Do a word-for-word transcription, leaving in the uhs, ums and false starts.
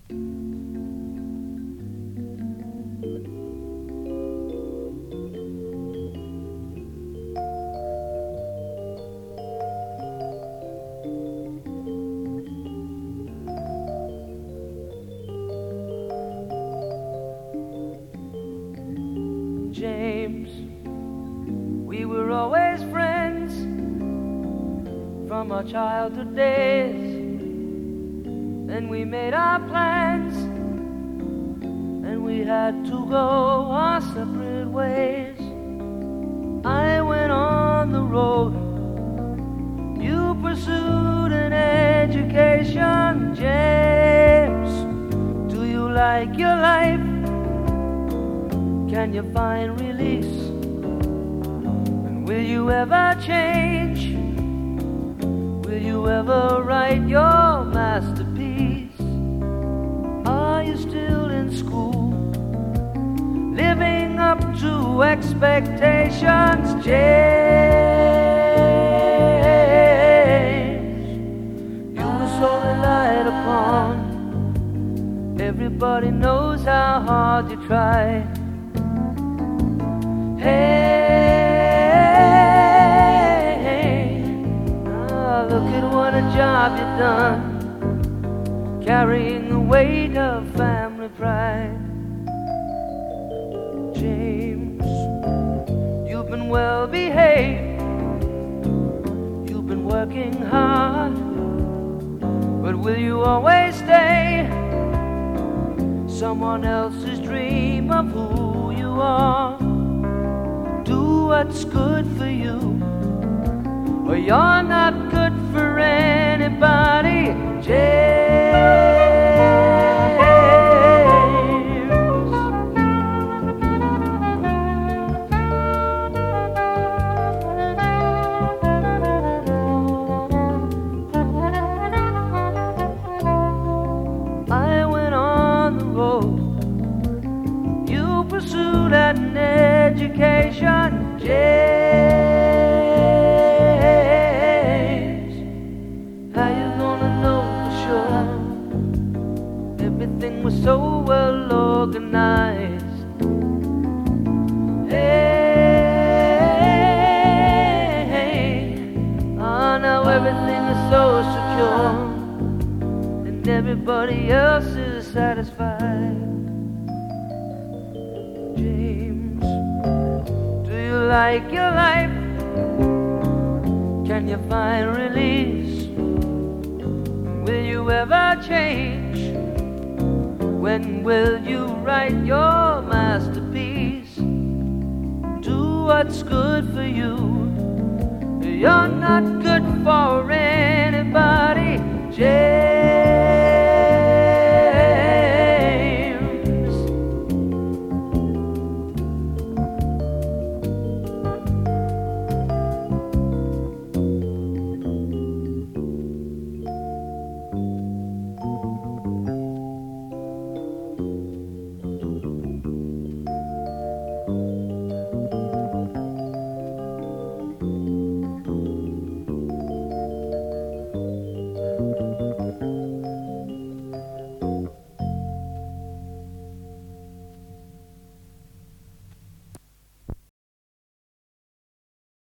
James, we were always friends from our childhood days. Then we made our plans and we had to go our separate ways. I went on the road, you pursued an education. James, do you like your life? Can you find release? And will you ever change? Will you ever write your masterpiece? Are you still in school, living up to expectations? James, you were so relied upon. Everybody knows how hard you tried. Hey, ah, look at what a job you've done, carrying the weight of family pride. James, you've been well behaved, you've been working hard, but will you always stay someone else's dream of who you are? Do what's good for you, or you're not good for anybody. James, I went on the road, you pursued an education. James, how you gonna know for sure? Everything was so well organized. Hey, oh, now everything is so secure, and everybody else is satisfied. Like your life, can you find release? Will you ever change? When will you write your masterpiece? Do what's good for you. You're not good for anybody.